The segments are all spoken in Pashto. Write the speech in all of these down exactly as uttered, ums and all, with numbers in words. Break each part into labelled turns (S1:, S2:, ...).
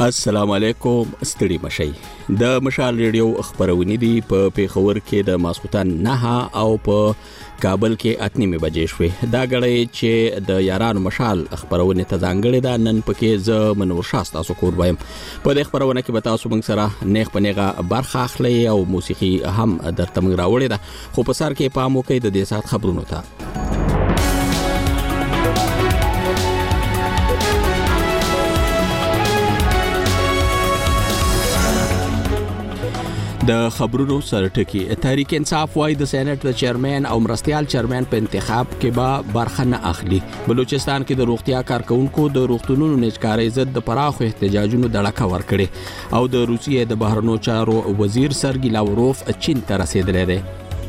S1: السلام علیکم، ستړي مشئ. د مشال ریډیو خبرونه دي په پیښور کې د ماسخوتن نه او په کابل کې اتنیمه بجې شوې. دا غړې چې د یارانو مشال خبرونه ته ځانګړې ده. نن پکې ز منور شاست تاسو کور وایم. په دې خبرونه کې به تاسو موږ سره نیغ پنیغه برخه اخلي او موسیقي هم درته موږ راوړې ده. خو په سر کې پام وکړئ د دې سات خبرونو ته. د خبرونو سرټکی تحریک انصاف وايي د سېنات د چیرمن او مرستيال چیرمن په انتخاب کې به برخه نه اخلي. بلوچستان کې د روغتیا کارکونکو د روغتونونو نشکاري ضد د پراخو احتجاجونو دړه ور کړي او د روسیې د بهرنیو چارو وزیر سرګی لاوروف چین ته رسیدلی دی.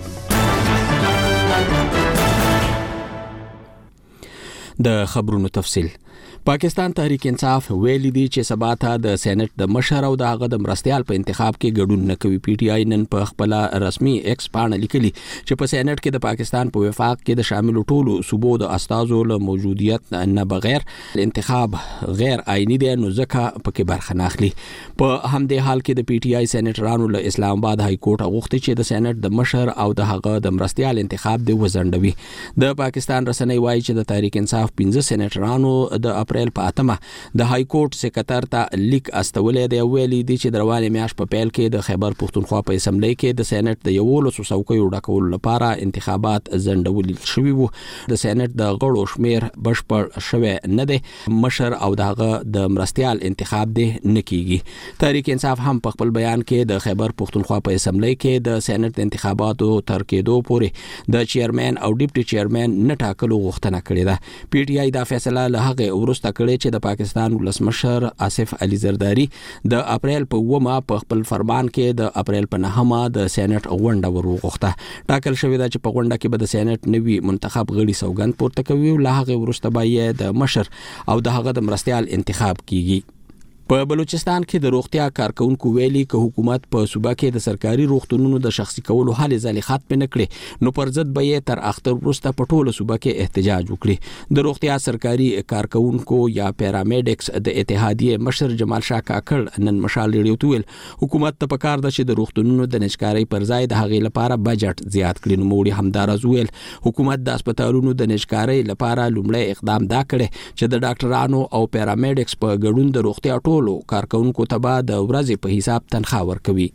S1: د خبرونو تفصیل. پاکستان تحریک انصاف ویلي دی چې سبا ته د سېنات د مشر او د هغه د مرستيال په انتخاب کې ګډون نه کوي. پی ټی آی نن په خپل رسمي ایکس باندې لیکلي چې په سېنات کې د پاکستان په وفاق کې د شامل ټولو صوبو د استازو له موجودیت نه بغیر انتخاب غیر آئینی دی، نو ځکه پکې برخه نه اخلي. په همدې حال کې د پی ټی آی سېناترانو له اسلام آباد های کورټ غوښتي چې د سېنات د مشر او د هغه د مرستيال انتخاب دی وزندوي. د پاکستان رسنۍ وايي چې د تحریک انصاف پنځه سېناترانو د اپریل په اتمه د های کورټ سکرټر ته لیک استولې دی. ویلي دي چې د روانې میاشت په پیل کې د خیبر پښتونخوا په اسمبلی کې د سېنات د یولسو څوکیو ډکولو لپاره انتخابات ځنډول شوي وو. د سېنات د غړو شمیر بشپړ شوی نه دی. مشر او دغه د مرستيال انتخاب دی نه کیږي. تحریک انصاف هم په خپل بیان کې د خیبر پښتونخوا په اسمبلی کې د سېنات انتخاباتو تر کېدو پورې د چیرمن او ډیپټي چیرمن نه ټاکلو غوښتنه کړې ده. پی ټی آی دا فیصله له هغه ورسته کړې چې د پاکستان ولسمشر آصف علي زرداری د اپریل په اومه په خپل فرمان کې د اپریل په نهمه د سېنات غونډه وروغښته. ټاکل شوی دا چې په غونډه کې به د سېنات نوي منتخب غړي سوګند پورته کوي او له هغه ورسته به د مشر او د هغه د مرستيال انتخاب کیږي. په بلوچستان کې د روغتیا کارکونکو ویلي چې حکومت په صوبه کې د سرکاري روغتونونو د شخصي کولو حل ځلې ختم نه کړي، نو پر ضد به یې تر اختر وروسته په ټوله صوبه کې احتجاج وکړي. د روغتیا سرکاري کارکونکو یا پیرامیډکس د اتحادیې مشر جمال شاه کاکړ نن مشال ریډیو ته ویل حکومت ته پکار ده چې د روغتونونو د نشکاري پر ځای د هغې لپاره بجټ زیات کړي. نو موړي همدارز ویل حکومت د هسپتالونو د نشکاري لپاره لومړی اقدام دا کړي چې د ډاکټرانو او پیرامیډکس په ګډون د روغتیا ټولو کارکونکو ته به د ورځې په حساب تنخواه ورکوي.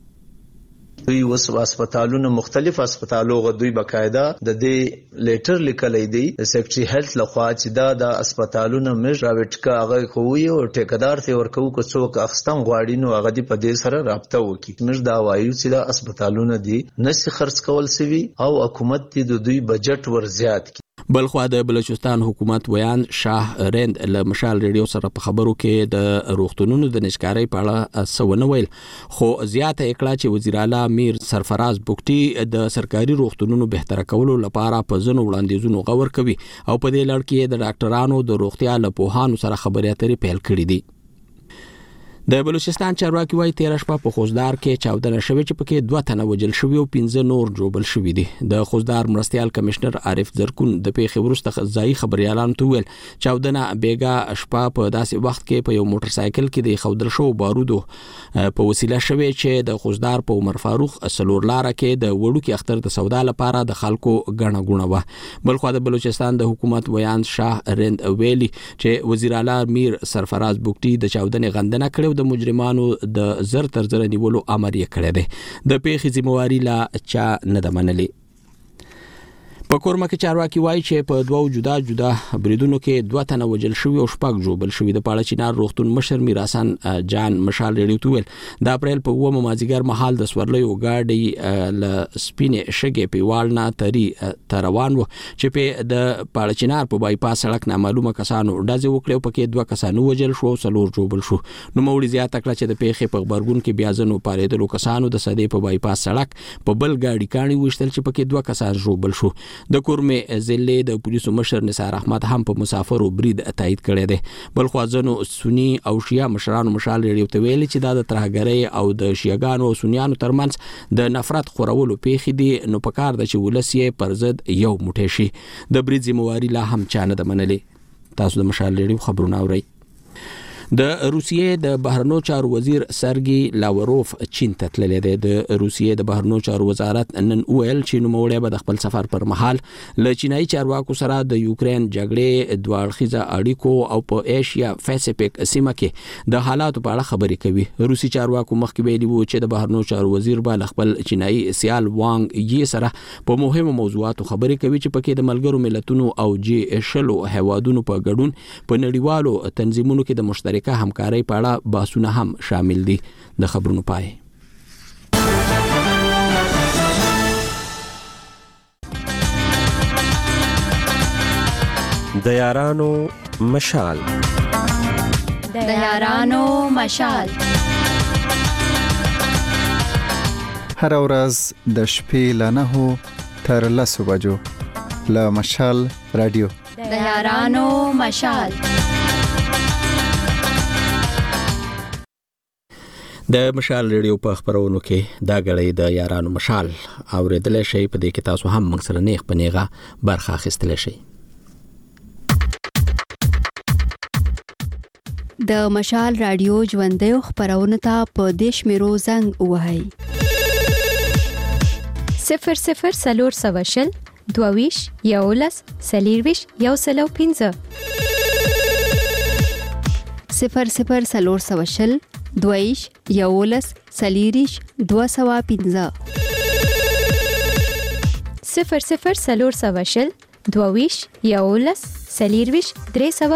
S2: دوی وس هسپتالونو مختلف هسپتالو غوډوي بقاعده د دې لیټر لیکلې دی د سیکریټري هیلث لخوا چې دا د هسپتالونو مش راوټکا هغه خووي او ټیکدار ته ورکو کو څوک اخستم غواړي نو هغه دی په دې سره رابطه وکړي. مش دا وایو چې د هسپتالونو دی نس خرڅ کول سوي او حکومت دی د دوی بجټ ور زیات کی.
S1: بلخوا د بلوچستان حکومت ویان شاه رند له مشال ریډیو سره په خبرو کې د روغتونونو د نشکاري په اړه سونه ویل، خو زیاته اکړه چې وزیر اعلی میر سرفراز بوکټي د سرکاري روغتونونو بهتر کولو لپاره په ځنو وړاندیزونو غور کوي او په دې لړ کې د ډاکټرانو د روغتیا له پوهانو سره خبرې اترې پیل کړې دي. د بلوچستان چارواکي وايي تیر شپه په خوزدار کې چاودنه شوې چې پکې دوه تنه وژل شوي او پنځه نور جوړل شوي دي. د خوزدار مرستيال کمشنر عارف زرکون د پیښې وروسته ځای خبريالانو ته ویل چاودنه بیګا شپه په داسې وخت کې په یو موټر سایکل کې د خودل شو بارودو په وسیله شوې چې د خوزدار په عمر فاروق سلور لار کې د وړوکی اختر د سودا لپاره د خلکو غڼه غونه و. بلخو د بلوچستان د حکومت ویان شاه رند ویلي چې وزیر اعلی میر سرفراز بوکټي د چاودنې غندنه کړې د مجرمانو د زر تر زر نیولو امر یې کړی دی. د پیښې ذمہواری لا چا نه ده منلې. په کورما کې چارواکي وایي چې په دوه جدا جدا بریدونو کې دوه تنه وژل شوي او شپږ جوړل شوي. د پاړه چینار روغتون مشر میرحسن جان مشال ریډیو ته ویل د اپریل په اومه مازیګر مهال د سورلیو گاډي ل سپینې شګې په والنا تری تروان وو چې په د پاړه چینار په بای پاس سړک نامعلومه کسانو ډازې وکړو پکې دوه کسانو وژل شو او څلور جوړل شو. نو موړي زیاته کړه چې د پیښې په خبرګون کې بیا ځنو پاریدلو کسانو د سدې په بای پاس سړک په بل گاډي کانی وشتل چې پکې دوه کسان جوړل شو. د کورمه ضلع د پولیسو مشر نثار احمد هم په مسافرو برید تایید کړی دی. بل خو ځنو سنی او شیعه مشرانو مشال ریډیو ته ویلي چې دا د ترهګرۍ او د شیعاګانو او سنیانو ترمنځ د نفرت خورولو پیښې دي، نو په کار د چې ولس یې پر ضد یو موټی شي. د برید ذمہواری لا هم چا نه ده منلې. تاسو د مشال ریډیو خبرونه اورئ. د روسیې د بهرنیو چارو وزیر سرګي لاوروف چین ته تللی دی. د روسیې د بهرنیو چارو وزارت نن ویل چې نوموړی به د خپل سفر پر مهال له چینایي چارواکو سره د یوکرين جګړې دوه اړخیزه اړیکو او په ایشیا پیسفیک سیمه کې د حالاتو په اړه خبرې کوي. روسي چارواکو مخکې ویلي وو چې د بهرنیو چارو وزیر به خپل چینایي سیال وانګ یې سره په مهمو موضوعاتو خبرې کوي چې پکې د ملګرو ملتونو او جی شلو هیوادونو په ګډون په نړیوالو تنظیمونو کې د مشترک کا همکاري په اړه بحثونه هم شامل دي. د خبرونو پای
S3: د یارانو مشال
S4: د یارانو مشال
S5: هر ورځ د شپې له نهو تر لسو بجو له مشال رادیو
S4: د یارانو مشال.
S1: د مشال ریډیو په خبرونو کې دا غړې د یارانو مشال اوریدل شي. په دې کې تاسو هم موږ سره نیغ پنیغه برخه اخیستل شي.
S6: د مشال رادیو ژوندۍ خبرونه ته په دیش میرو زنګ وهاي
S7: صفر صفر سلور سواشل دوویش یولس سلیرویش یو سلو پینځه
S6: صفر صفر سلور سواشل دویش یولس سلیریش دو سوا پینځه
S7: صفر صفر سلور سواشل دوویش یولس سلیرویش درې سوا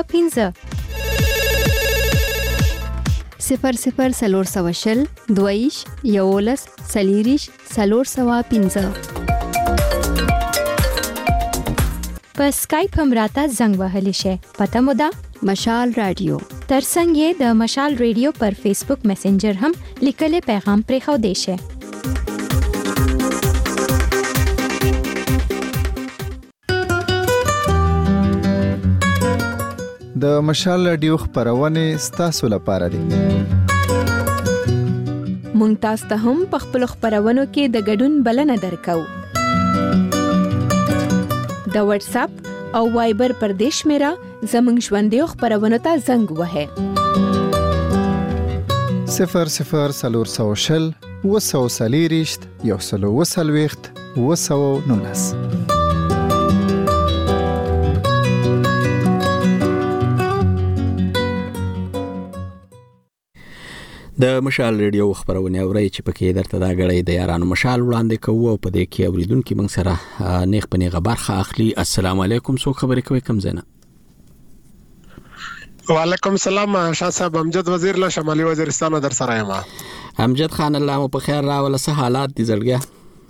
S7: پینځه
S6: صفر صفر سلور سواشل دویش یولس سلیریش سلور سوا پینځه.
S7: په سکایپ هم راته زنګ وهلی شي. پته مو ده
S6: مشال رادیو
S7: ترڅنګ یې د مشال ریډیو پر فیسبوک میسنجر هم لیکلي پیغام پرې خو دی شي.
S5: د مشال رادیو خبرونه ستاسو لپاره دي.
S8: مونږ تاسو ته هم په خپل خبرونو کې د ګډون بلنه درکو. د واتس اپ او وایبر پر دیش میرا زمنګ ژوندۍ خبرونه ته زنګ وهه
S5: صفر صفر سلور سوشل وسو سلیریشت یو سلو وسلويخت وسو نونس.
S1: د مشال ریډیو خبرونه اوري چې پکې درته دا غړې د یارانو مشال وړاندې کوو. په دې کې اوریدونکو موږ سره نیغ پنیغه برخه اخلي. السلام علیکم. څوک خبرې کوي کم زنه؟
S9: وعلیکم السلام. شاه صاحب امجد وزیر له شمالي وزیرستان در سره یم.
S1: امجد خان الله مو په خیر راوله. څه حالات دي زړګیا؟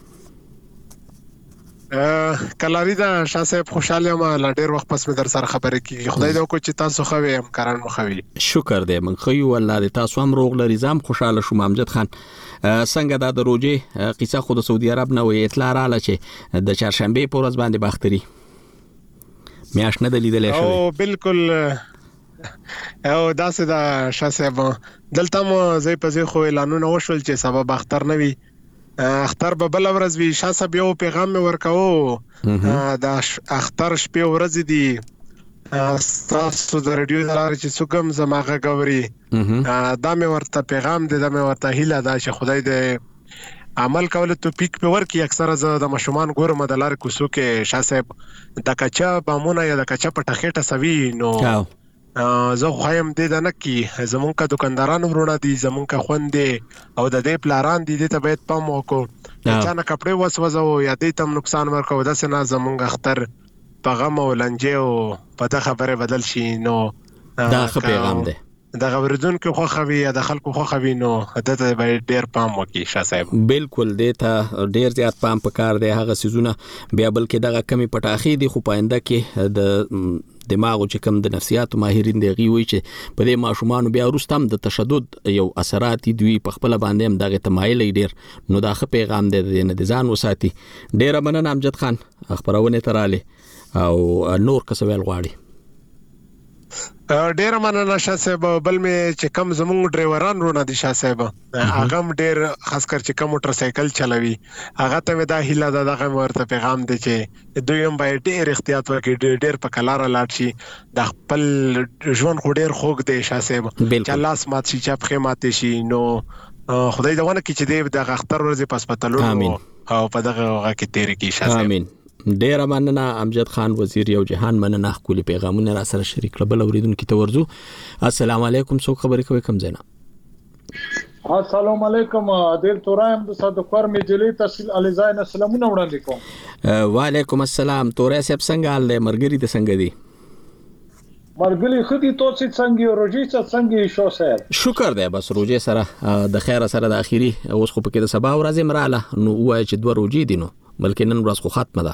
S9: کلاری دا شاه صاحب خوشاله یم. لا ډیر وخت پس مې در سره خبرې کیږي. خدای دې وکړي چې تاسو خو هم کاران مخوي.
S1: شکر دې من خو یو الله دې تاسو هم روغ لري. زم خوشاله شوم امجد خان. څنګه دا د روزي قصه خو د سعودي عرب نه وې اطلاع رااله چې د چهارشنبه په ورځ باندې باختري میاش نه دلیدلې شوې.
S9: او بالکل او دا سه دا شاه صاحب دلته مو زې په زې خو اعلانونه وشول چې سبب اختر نه وي. اختر به بل ورځ وی. شاه صاحب یو پیغام ورکاو دا اختر شپه ورځ دی. تاسو د رادیو لاره چې څوکم زماغه غوري دا مې ورته پیغام دی. دا مې ورته هیله ده چې خدای دې عمل کول ته پیک په ورکی. اکثره ز د مشومان ګورم د لار کوسو کې شاه صاحب د کچا بامونه یا د کچا په ټخېټه سوي نو زه خوایم دې د نکی زمونږ کا دکاندارانو ورونه دي زمونږ کا خوندې او د دې پلاران دي دې ته باید پام وکړو. چا نه کپڑے وسوځو یا دې تم نقصان ورکو. د سنا زمونږ اختر په غم او لنجه او په د خبره بدل شي. نو
S1: دا خو پیغام دی
S9: د غوړدونکو خو خوي یا د خلکو خو خوي. نو د ته باید ډیر پام وکړي شاه صاحب.
S1: بالکل دې ته ډیر زیات پام پکار دی. هغه سيزونه بیا بلکې دغه کمی پټاخي دي خو پاینده کې د دماغ چې کم د نفسیات ماهرین دی غوي چې په دې ماشومان بیا وروستم د تشدد یو اثرات دوی په خپل باندې هم دغه تمایل ډیر. نو دا خو پیغام دی نه د ځان وساتي. ډیر مننه امجد خان خبرونه تراله او نور کسویل غواړي.
S9: ډیر مننه شاه صاحب. بل مې چې کم زموږ ډرایوران رونه دي شاه صاحب، هغه هم ډیر خاص کر چې کم موټر سایکل چلوي، هغه ته مې دا هیله ده دغه ورته پیغام دی چې دوی هم باید ډیر احتیاط وکړي، ډیر په کلار لاړ شي. د خپل ژوند خو ډیر خوږ دی شاه صاحب، چې لاس مات شي چې په مات شي. نو خدای دا ونه کړي چې دې د اختر ورځې په هسپتالونو او په دغه هغه کې تیر کی شاه صاحب. امين.
S1: ډیر مننه امجد خان وزیر یو جهان مننه خپل پیغامونه را سره شریک کړل. بل اوریدونکو ته ورزو. السلام علیکم، څوک خبرې کوي کوم ځای نه؟
S10: السلام علیکم، عادل تورایم د صدقور میجلی تحصیل الیزاین سلامونه وړاندې کوم.
S1: وعلیکم السلام. تورای صاحب څنګه حال دی؟ مرګری ته څنګه دی؟
S10: مرګلی خدي توڅ څنګه روجي څنګه شو سره؟
S1: شکر دی بس روجي سره د خیر سره د اخیری اوس خو پکې د سبا ورځې مراله نو وای چې دوه روجي دي نو بلکې نن ورځ خو ختمه ده.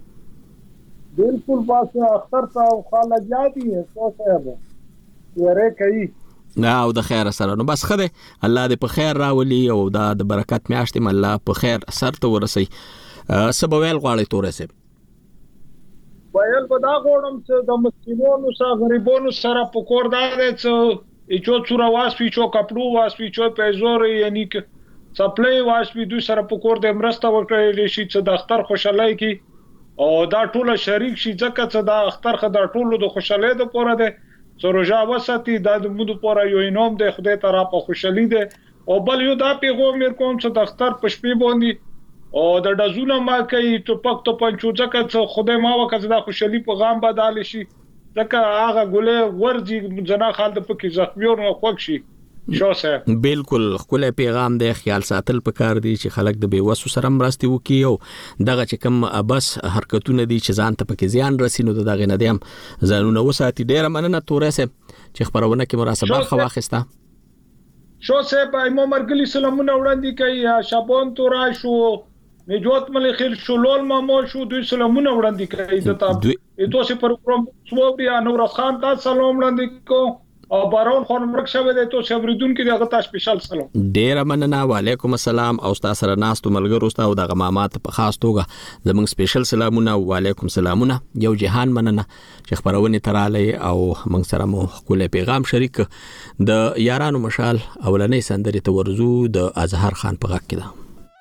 S10: بالکل بس اختر ته خالجاتي شو صاحب ورې کوي
S1: نه او د خیر سره نو بس خده الله دې په خیر راولي او دا د برکت میاشتې م الله په خیر سر ته ورسي. سبویل غواړي تورې سه
S10: ویل به دا غوړم چې د مسکینونو سره غریبونو سره په کور دا چې ایچو څورا واسپی چو کپړو واسپی چو پیزور یعنی ک سپلای واسپی دوی سره په کور د مرسته وکړي شي چې د اختر خوشالۍ کی او دا ټول شریک شي ځکه چې دا اختر خدای ټول د خوشالۍ د پوره ده سروجا وساتي د مود پوره یو انوم د خدای طرف په خوشالۍ ده. او بل یو دا پیغام مر کوم چې د اختر په شپې باندې او د دزونه ما کوي ټوپک ته پنځو ځکه چې خدای ما وکړه د خوشالۍ په غام بدل شي ځکه هغه ګله ورځي جنا خالد پکې زخمیور نو خوښ شي. شو سه
S1: بالکل خپل پیغام دی خیال ساتل پکار دی چې خلک د بیوسو سره مرستي وکي او دغه چې کوم بس حرکتونه دي چې ځان ته پکې زیان رسینو دغه نه دیم ځانونه وساتي. ډیر مننه تورې سه چې خبرونه کې مناسبه خواخسته.
S10: شو سه په مو مرګلی سلامونه وړاندې کوي. شابون تورا شو نجوت ملي خیر شو لول مامول شو دوی سلامونه وړاندې کوي. دته ایتو سه پروګرام سو بیا نور خان تا سلام وړاندې کو او بارون خان مرګ شوه د تو صبردون کې دغه تاسو سپیشل سلام.
S1: ډیر مننه. وعلیکم السلام. او تاسو سره ناستو ملګرو تاسو د غمامات په خاص توګه زموږ سپیشل سلامونه. وعلیکم سلامونه. یو جهان مننه چې خبرونه تراله او موږ سره مو خپل پیغام شریک د یارانو مشال اولنې سندري ته ورزو د اظهر خان په غږ کې ده.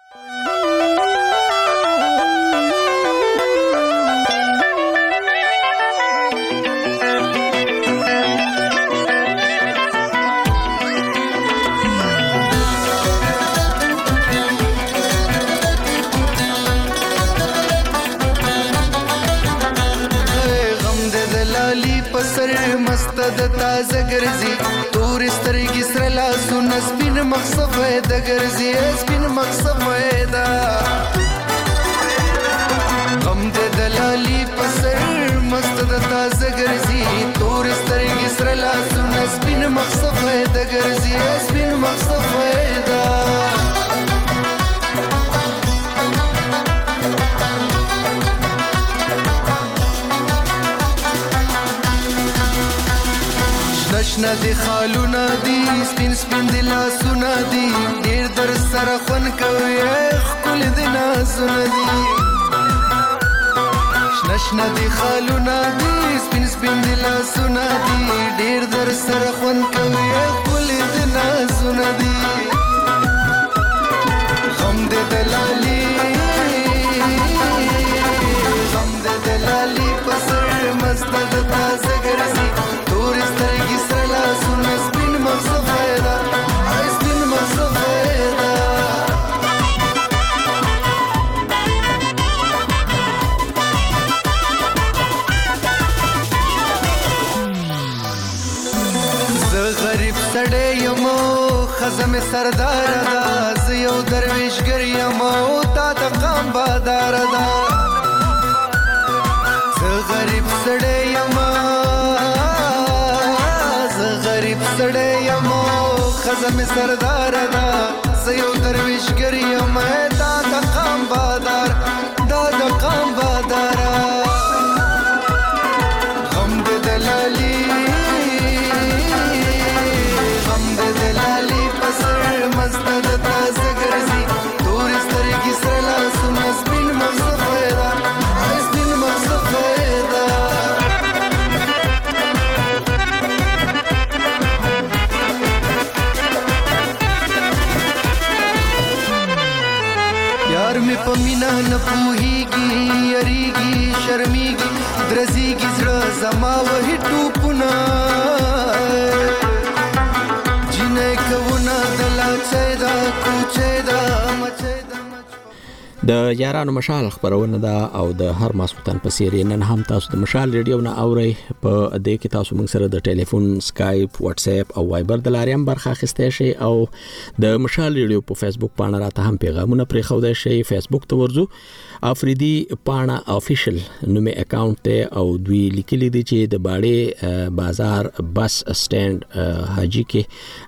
S11: د تازه ګرځي تور سترګې سره لاسونه سپین مخصف د ګرځي سپین مخصف دا غم د دلالي پسر مست د تازه ګرځي تور سترګې سره لاسونه سپین مخصف د ګرځي سپین مخصف دا نشنا دی خالونا دی سپین سپین دی لاسونا دی ډیر در سره خون کوي خپل دی ناسونا دی نشنا دی خالونا دی سپین سپین دی لاسونا دی ډیر در سره خون کوي خپل دی ناسونا دی غم دې دلالي غم دې دلالي پسر مست د تازه ګرځي تور سترګې سره لاسونه سپین مخصف دا سپین مخصف دا زه غریب سړی یم خزم سردار دا زه یو درویشګر یم او تا د قام بادار دا زه غریب سړی یم سړی یم خزم سردار دا زه یو درویشګر یم دا د قام بادار دا د قام بادار غم د دلالي غم د دلالي پسر مست د تازه ګرځي تور سترګې سره لاسونه سپین مخصف دا سپین مخصف دا نه پوهیږي یریږي شرمیږي درزیږي زړه زما وهي ټوپونه جنې کوونه دلا چیدا کوچې دا مچې
S1: د یارانو مشال خبرونه ده او د هر ماسوتن په سیری نن هم تاسو د مشال ریډیو نه اوري په دې کې تاسو موږ سره د ټلیفون سکایپ واتس اپ او وایبر د لارې هم برخه اخیستی شئ او د مشال ریډیو په فیسبوک پاڼه راته هم پیغامونه پرېښودی شئ فیسبوک ته ورځو افریدي پاڼه افیشل نومې اکاونټ دی او دوی لیکلي دي چې د باړې بازار بس سټینډ حاجی کې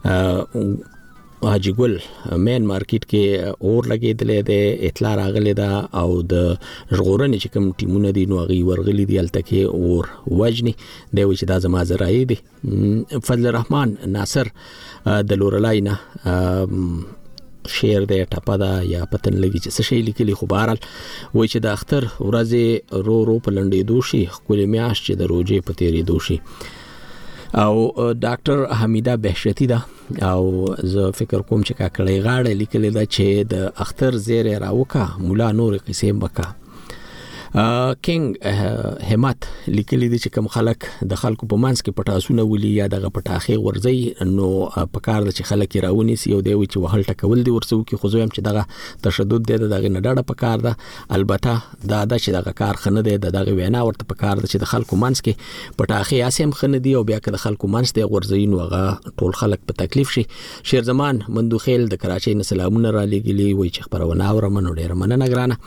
S1: حاجی ګل مین مارکیټ کې اور لګېدلې ده اطلاع راغلې ده او د ژغورنې چې کوم ټیمونه دي نو هغوی ورغلي دي هلته کې اور وجني دی وایي چې دا زما ذرایع دي فضل الرحمن ناصر د لورلای نه شعر دی ټپه ده یا پتن لګي چې څه شی لیکلي خو بهرحال وایي چې د اختر ورځې رو رو په لنډېدو شي ښکلې میاشت چې د روژې په تېرېدو شي او ډاکټر حمیده بهشتی ده او زه فکر کوم چې کاکړی غاړه لیکلې ده چې د اختر زیری راوکا مولا نور قصې مکه کینګ همت لیکلي دي چې کوم خلک د خلکو په منځ کې پټاسونه ولي یا دغه پټاخې ورځي نو په کار د چې خلک راونی سي او دی چې وهل ټکول دي ورسو کې خو زویم چې دغه تشدد دی دغه نه ډاډه په کار ده البته دا د چې دغه کار خنه دی دغه وینا ورته په کار ده چې د خلکو منځ کې پټاخې اسیم خنه دی او بیا که د خلکو منځ ته ورځي نو هغه ټول خلک په تکلیف شي شیر زمان مندوخیل د کراچۍ نه سلامونه را لګلی وای چې خبرونه اورم نو ډیر مننه ګرانه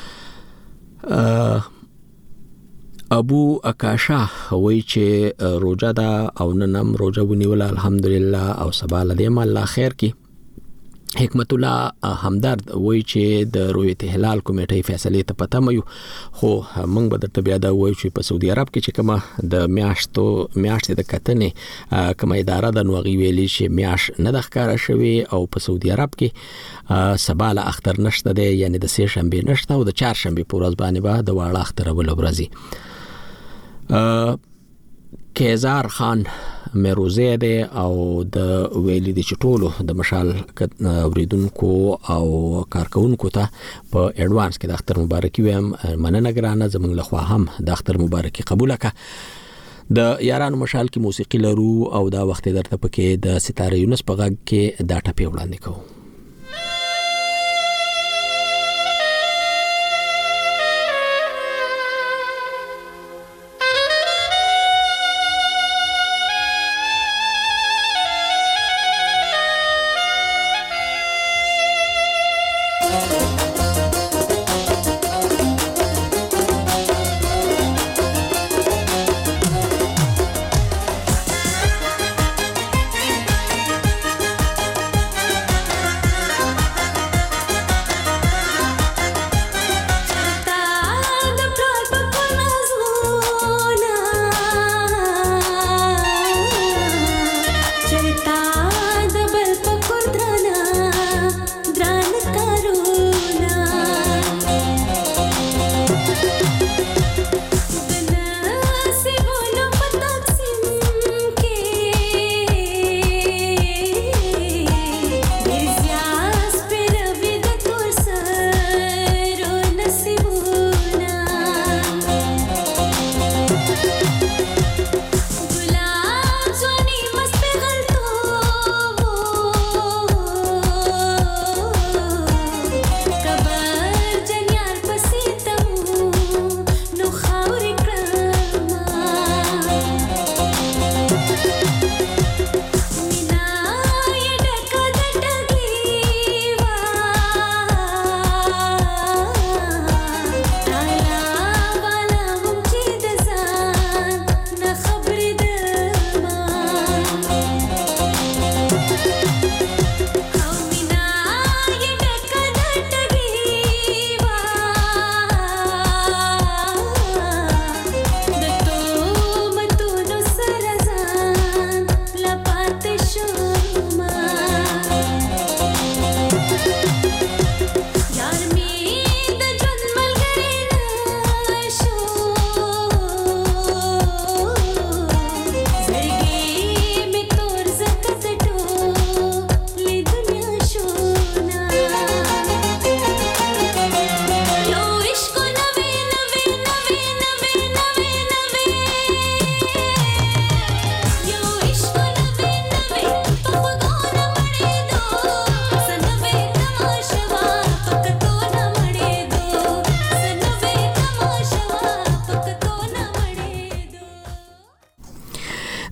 S1: ابو اکاشا وای چې روزه دا او ننم روزه ونیول الحمدلله او سبا لدې ما الله خیر کی حکمت الله همدرد وای چې د رویت هلال کمیټې فیصله ته پته مې خو موږ به درته بیا دا وای چې په سعودي عرب کې چې کومه د میاشتو میاشتې د کتنې کومه اداره د نوغي ویلي چې میاش نه د ښکارا شوی او په سعودي عرب کې سبا له اختر نشته دی یعنی د سه شنبه نشته او د چهار شنبه په ورځ باندې به د واړه اختر ول ورځي کیزار خان مروزه ده او د ویلي د چټولو د مشال اوریدونکو او کارکونکو ته په اډوانس کې د اختر مبارکي وایم مننه ګرانه زموږ لخوا هم د اختر مبارکي قبول کړه د یارانو مشال کې موسیقي لرو او دا وخت درته پکې د ستاره یونس په غږ کې دا ټپه وړاندې کوو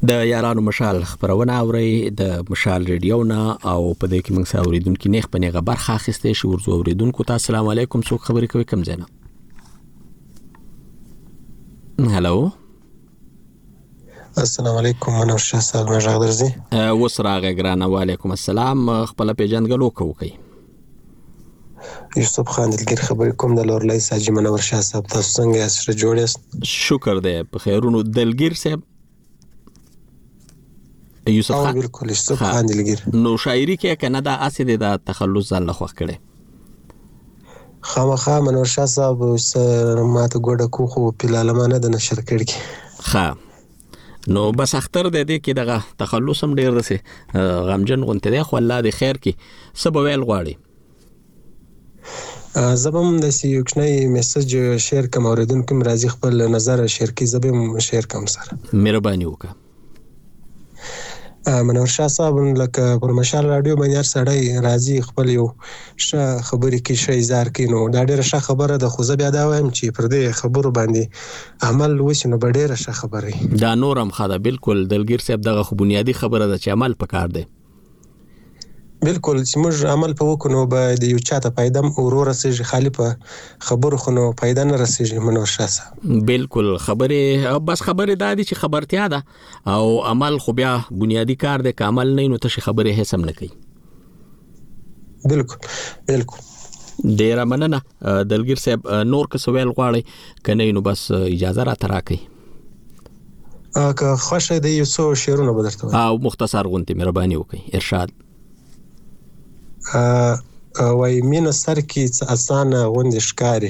S1: د یارانو مشال خبرونه اوري د مشال ریډیو نه او په دې کې موږ اوریدونکو نیخ په نیغه برخه اخیسته شو ورزو اوریدونکو ته السلام علیکم څوک خبرې کوي کوم ځای نه هالو
S12: السلام علیکم منور شاه صاحب مجاغ درځي
S1: وسراغه ګرانه وعلیکم السلام خپل پیژندګلو کوي
S12: یوسف خان دلګر خبرې کوم د لورلای ساجي منور شاه صاحب تاسو څنګه یاست جوړ یاست
S1: شکر دی په خیرونو دلګر صاحب یوسف خان
S12: بالکل یوسف خان دلګر
S1: نو شاعری کې کنه دا اسید د تخلص ځل خوښ کړي
S12: خامخا منور شاه صاحب ماته ګوډه کو خو پلالمانه د نشر کړي
S1: ها نو بس اختر د دې کې دغه تخلص هم ډیر رسي غمجن غونته دی خو الله دې خیر کې سبا ویل غواړي
S12: زبم د سیوکشنای میسج شیر کوم اوریدونکو مرضی خپل نظر شیر کی زبم شیر کوم سره
S1: مهرباني وکړه
S12: منور شاه صاحب لکه پر مشال رادیو باندې هر سړی راضي خپل یو ښه خبرې کې شي زار کینو دا ډیره ښه خبره ده خو زه بیا دا وایم چې پر دې خبرو باندې عمل وشي نو ډیره ښه خبره
S1: دا نورم خاله بالکل دلګر صاحب دغه خو بنیادی خبره ده چې عمل پکار دی
S12: بالکل چې موږ عمل په وکړو به د یو چاته پیدام اورور رسېږي خالی په خبرو خو نو پیدا نه رسېږي منور شاه صاحب
S1: بالکل خبره بس خبره دا دي چې خبرتیا ده او عمل خو بیا بنیادی کار دی که عمل نه نو ته خبره هیڅ هم نه کوي
S12: بالکل بالکل
S1: ډیر مننه دلګر صاحب نور که سوال غواړي کنه نو بس اجازه را تراکي
S12: که خوښه دی یو څو شعرونه بدرته
S1: او مختصر غونتی مهرباني وکړئ ارشاد
S12: وای مینه سر کې اسانه غوندې ښکاري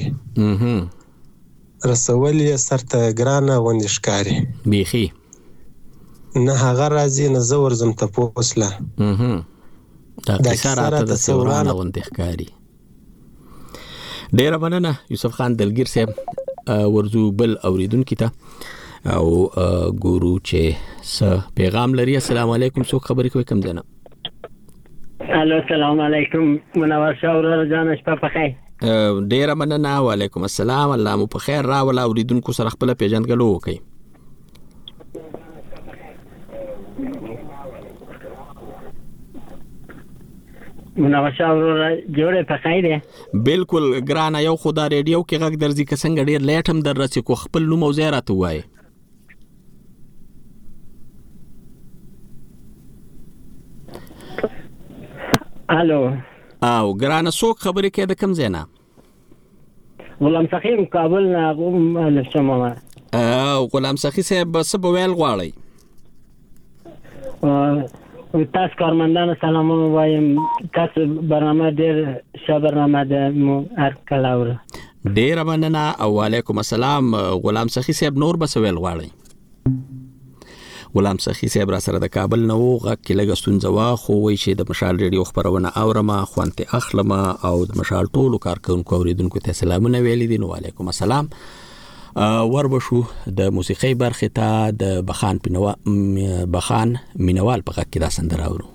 S12: رسول یې سر ته ګرانه غوندې ښکاري
S1: بیخي
S12: نه هغه راځي نه زه ورځم تپوس له
S1: دا کیسه راته د سورانه غوندې ښکاري ډیره مننه یوسف خان دلګر صاحب ورزو بل اوریدونکو ته او ګورو چې س پیغام لري السلام علیکم څوک خبرې کوي کوم ځای نه
S13: الو السلام علیکم منور شاه ورور جان شپه په خیر
S1: ډیر مننه وعلیکم السلام الله مو په خیر را ولا اوریدونکو سره خپل پیژندګلو وکي
S13: منور شاه ورور جوړه په خیر
S1: بالکل ګرانه یو خدا ریډیو کې غږ درځي که څنګه ډیر لیټ هم در رسي کو خپل نوم او ځای راته وایي
S13: الو
S1: او ګرانه څوک خبرې کوي د کوم ځای نه
S13: غلام سخی کابل نه غوم لښمه
S1: او غلام سخی صاحب څه به ویل غواړي
S13: تاسو کارمندانو سلام وایم تاسو برنامه ډېر ښه برنامه ده مو هر کله اورو
S1: ډېر مننه او علیکم السلام غلام سخی صاحب نور به څه ویل غواړي غلام سخی صاحب را سره د کابل نه و غږ کې لږ ستونزه وه خو وایي چې د مشال ریډیو خبرونه اورمه خوندې اخلمه او د مشال ټولو کارکوونکو اوریدونکو ته سلامونه ویلي دي نو وعلیکم السلام وربشو د موسیقۍ برخې ته د بخان بخان مینوال په غږ کې دا سندره اورو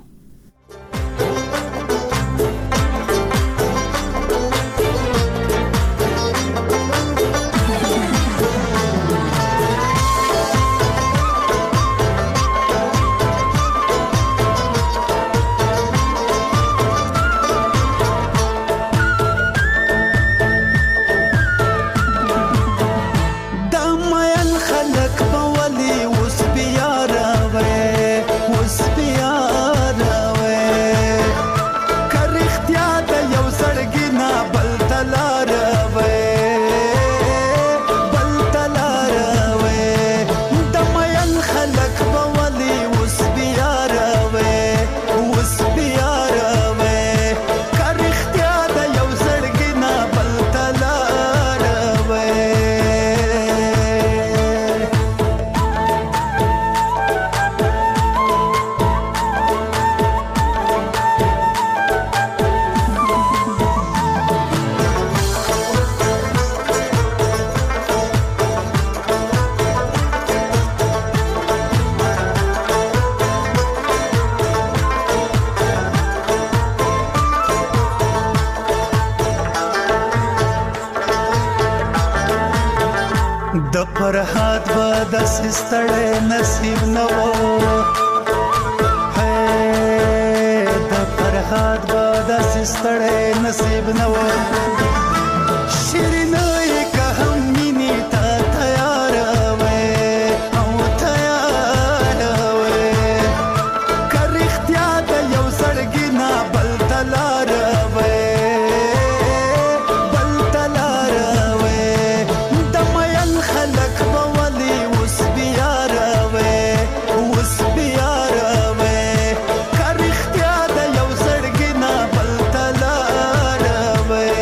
S11: وس بیاره د فرحات به د سستړې نصیب نه و د فرحات به د سستړې نصیب نه و شیرینه که هم مینې ته تیار وې او تیار وې که رښتیا د یو زړګي نه بل ته لار وې بل ته لار وې د مین خلک به ولې اوس بیا راوې اوس بیا راوې که رښتیا د یو زړګي نه بل ته لار وې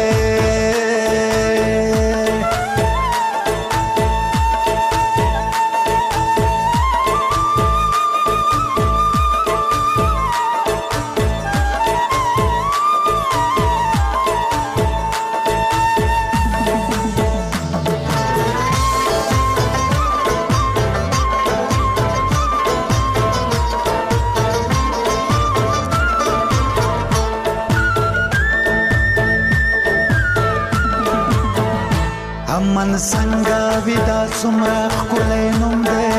S11: امن څنګه ودا څومره ښکلی نوم دی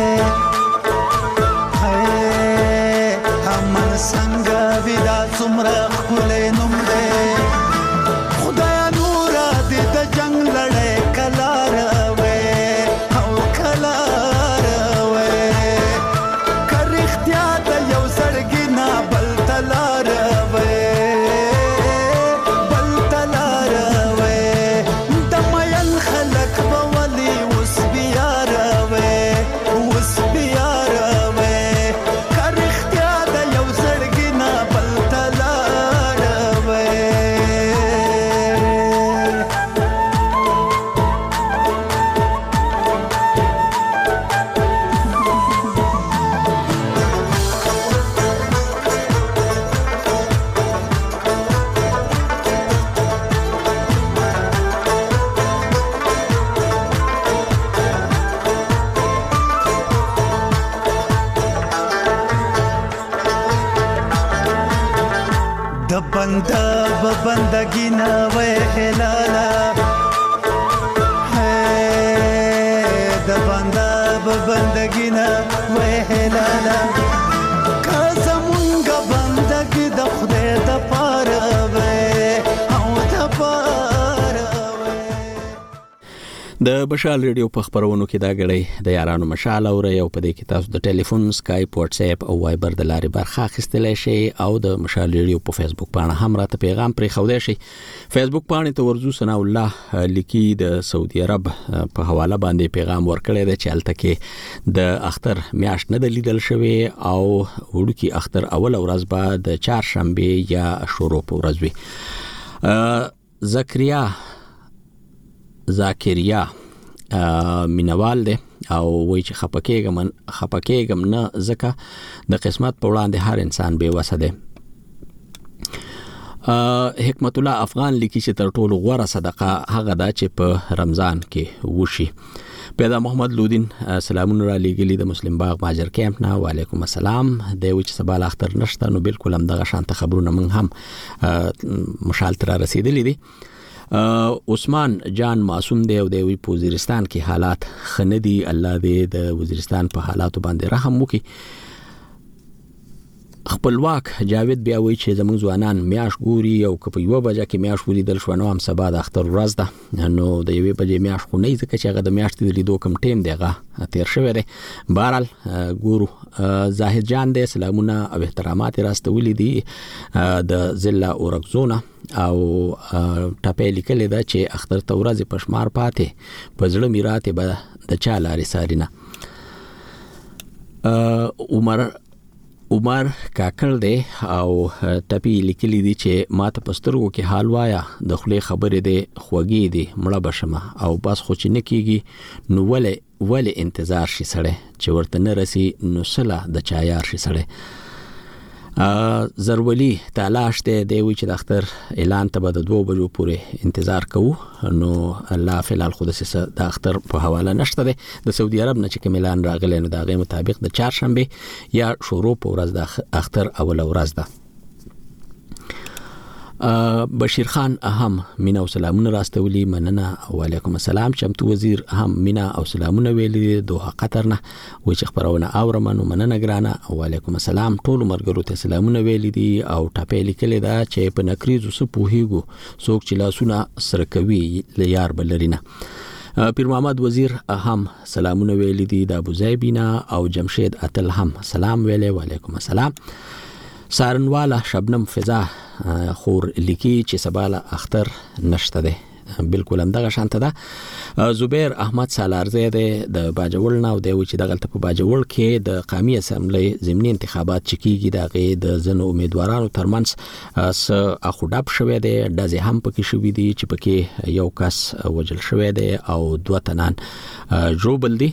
S11: امن څنګه ودا څومره ښکلی نوم دی خدایا نوره دې د جنګ لړۍ کله راوې او کله راوې که رښتیا د یو زړګي نه بل ته لار وې بل ته لار وې د مین خلک به ولې اوس بیا راوې اوس بیا راوې که رښتیا د یو زړګي نه بل ته لار وې د بنده به بندگی نه وې هلاله د بنده به بندگی نه وې هلاله که زمونږ بندگی د خدای د پاره وې او د پاره
S1: د مشال ریډیو په خبرونو کې دا غړي د یارانو مشال اوري او په دې کې تاسو د ټلیفون سکایپ واتس اپ او وایبر د لارې برخه اخیستلای شئ او د مشال ریډیو په فیسبوک باندې هم راته پیغام پرې خو دی شي فیسبوک باندې ته ورزو ثنا الله لیکي د سعودي عرب په حواله باندې پیغام ورکړی دی چې الته کې د اختر میاشت نه د لیدل شوی او وړوکی اختر اول ورځ بعد د چهارشنبه یا شروع په ورځ وي زکریا زاکریا مینوال دی او وای چې خپکهګم خپکهګم نه زکه د قسمت په وړاندې هر انسان بے وسه دی حکمت الله افغان لیکي چې تر ټولو غوره صدقه هغه ده چې په رمضان کې وشي پیدا محمد لودین سلامونه را لګلی د مسلم باغ ماجر کیمپ نه وعلیکم السلام دی چې سبا اختر نشته نو بالکل هم دغه شانته خبرونه من هم مشال تر رسیدلی دي عثمان جان معصوم دی او د وزیرستان کې حالات خندي الله دې د وزیرستان په حالاتو باندې رحم وکړي خپلواک جاوید بیا وی چې زموږ ځوانان میاش ګوري او کپي و بجا کې میاش ولې دل شو نو هم سبا د اختر ورځ ده نو د یوې بجې میاش خو نه ځکه چې هغه د میاشتې د لیدو کم ټیم دیغه تیر شوی دی بهرال ګورو زاهد جان دې سلامونه او احترامات راستولې دي د ضلع اورګزونه او ټاپې لیکل دا چې اختر ته ورځ پښمار پاتې پزړه میراته به د چا لارې سارینه عمر عمر کاکل دی او ټپی لیکلی دی چې ماته پسترګو کې حال وایا د خلې خبرې دی خوږی دی مړه بشمه او بس خو چې نکیږي نو ولې ولې انتظار شي سړی چې ورته نه رسی نو سلا د چایار شي سړی زرولی تلاش ته دی وی چې د اختر اعلان ته به د دوه بجو پورې انتظار کوو نو الله فلال خود سه د اختر په حواله نشته دی د سعودي عرب نه چې کوم اعلان راغلی نو د غي مطابق د چهارشنبه یا شروع په ورځ د اختر اول ورځ ده بشیر خان هم مینا او سلامونه راستولي مننه وعلیکم السلام. چمتو وزیر هم مینا او سلامونه ویلي دوه قطر نه و چې خبرونه اورم نو مننه ګرانه وعلیکم السلام. ټول مرګرو ته سلامونه ویلي دي او ټاپې لیکلې ده چې په نکریزو سو پوهیګو څوک چې لاسونه سره کوي لیار بلرینه. پیر محمد وزیر هم سلامونه ویلي دي د ابو زیبینا او جمشید اتل هم سلام ویلي وعلیکم السلام. سارنواله شبنم فضا خور لیکي چې سباله اختر نشته ده بالکل هم دغه شانته ده. زبیر احمد سالارزی ده د باجوړ نه او دی چې دغه په باجوړ کې د قومي اسمبلی ضمني انتخابات چې کیږي دغه د زنو امیدوارانو ترمنځ س اخوډاب شوه ده د زه هم پکې شوې دي چې پکې یو کس وجل شوه ده او دوه تنان جوړبل دي.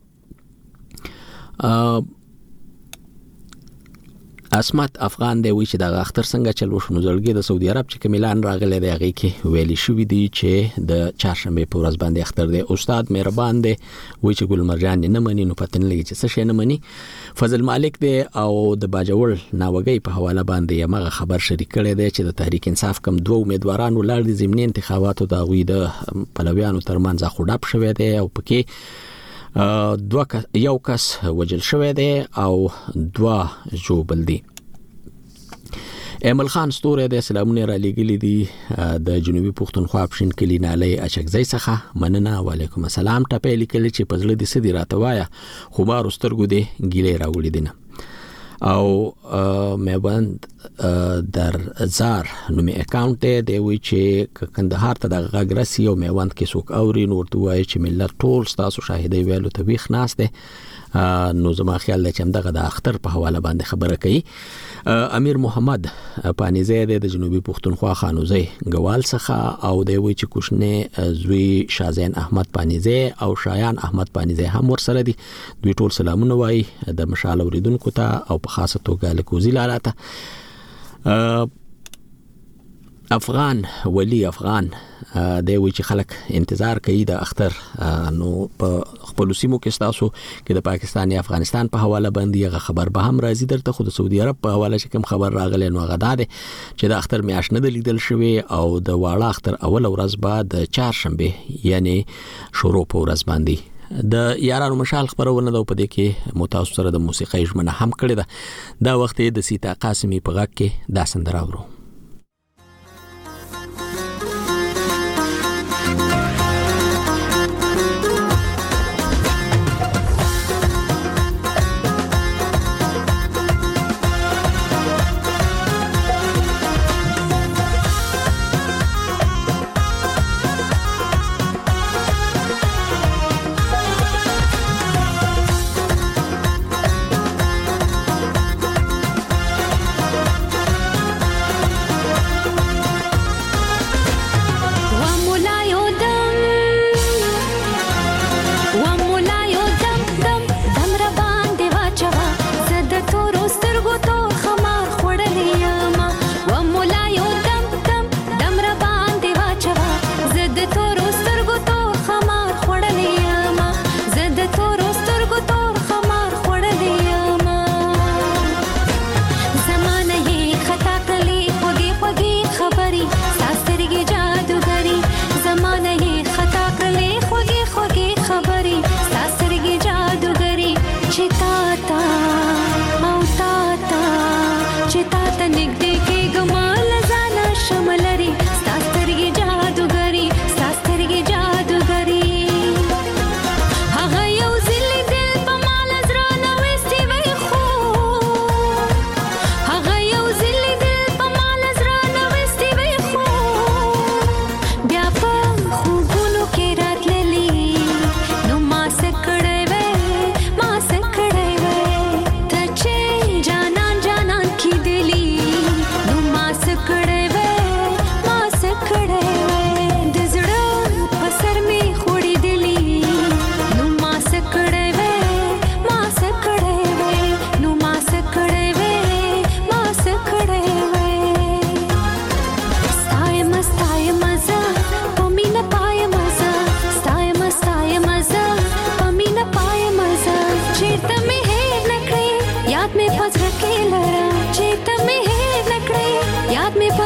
S1: اسمت افغان دی وی چې د اختر څنګه چلو شنو زړګي د سعودي عرب چې کمیلان راغله دی هغه کې ویلي شوې دي چې د چهارشنبه په ورځ باندې اختر دی. استاد مهربان دی وی چې ګل مرجان نه مني نو پتن لګي چې څه شي نه مني. فضل مالک دی او د باجوړ ناوګي په حواله باندې یمغه خبر شریک کړي دی چې د تحریک انصاف کم دوه امیدوارانو لار دي ضمني انتخاباتو د غوي د پلویانو ترمنځ خډاب شوه دی او پکې دوه یو کس وجل شوه دی او دوه جوبل دي. امل خان ستوره د سلامونه را لګلی دي د جنوبي پښتونخوا اپشن کلی نالي اچکزای څخه مننه وعلیکم السلام. ټاپې لیکل چې پزله دي سدي راتوایا خو ما رسترګو دي ګیلې راوړي دي او میوند در زار نو می اکاونټ دی وی چې کندهار ته د غاګرسي او میوند کې څوک اوري نور دوی چې ملت ټول تاسو شاهدې ویلو ته ویخ ناس دی. نو زما خیال دی چې دغه د اختر په حواله باندې خبره کوي. امیر محمد پانیزی د جنوبي پښتونخوا خانوزي ګوال څخه او دی وی چې کوشنه زوی شازین احمد پانیزی او شایان احمد پانیزی هم ورسره دي. دوی ټول سلامونه وای د مشال اوریدونکو ته او په خاصه توګه لکوزی لالاته. افغان ولی افغان دی وی چې خلک انتظار کوي د اختر نو په خپل سیمو کې تاسو کې د پاکستان یا افغانستان په حواله باندې غو خبر به هم راځي درته خو د سعودي عرب په حواله چې کوم خبر راغلی نو غدا ده چې د اختر میاشت نه لیدل شوی او د واړه اختر اول ورځ بعد چهارشنبه یعنی شروع په ورځ باندې د یارانو مشال خبرونه د په دې کې متاسو سره د موسیقي ژمنه هم کړی ده. دا وخت د سیتا قاسمی په غږ کې دا سندره اورو.
S11: Thank you.